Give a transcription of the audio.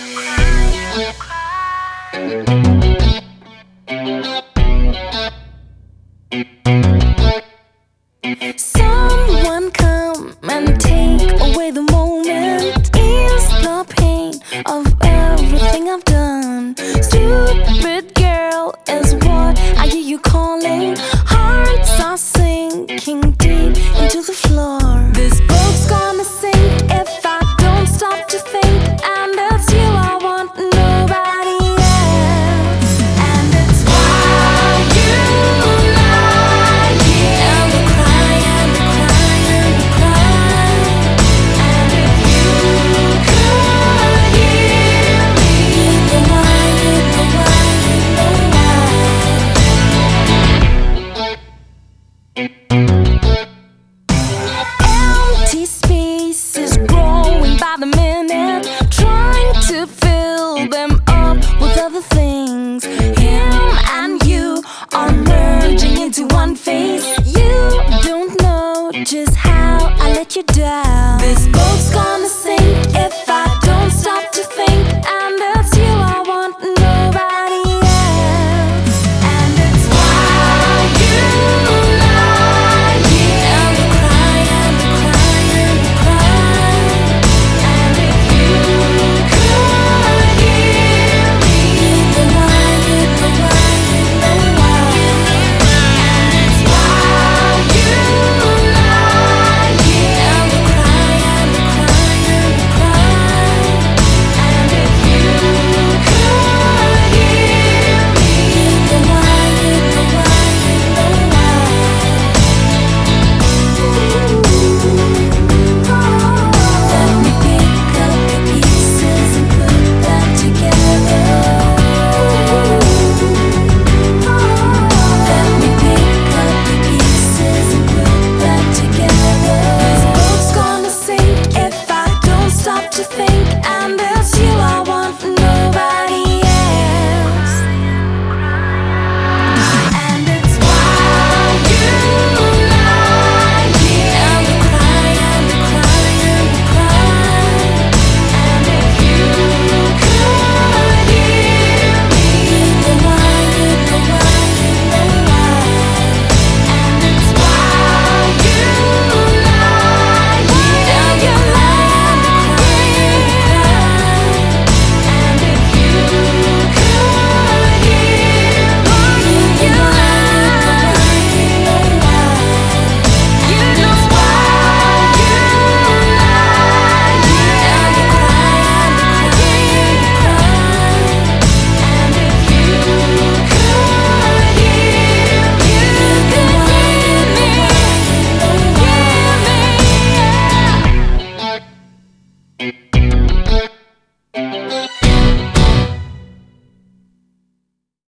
Someone come and take away the moment. Ease the pain of everything I've done. Stupid girl is what I hear you calling. Hearts are sinking deep into the floor. This boat's gonna sink if I don't stop to think. And it's you I want, nobody else. And it's why you lie here and we cry and we cry and we cry. And if you could hear me, you know why, you know why, you know why. Empty spaces growing by the minute, trying to fill them up with other things. Him and you are merging into one face. You don't know just how I let you down. This boat's gonna sink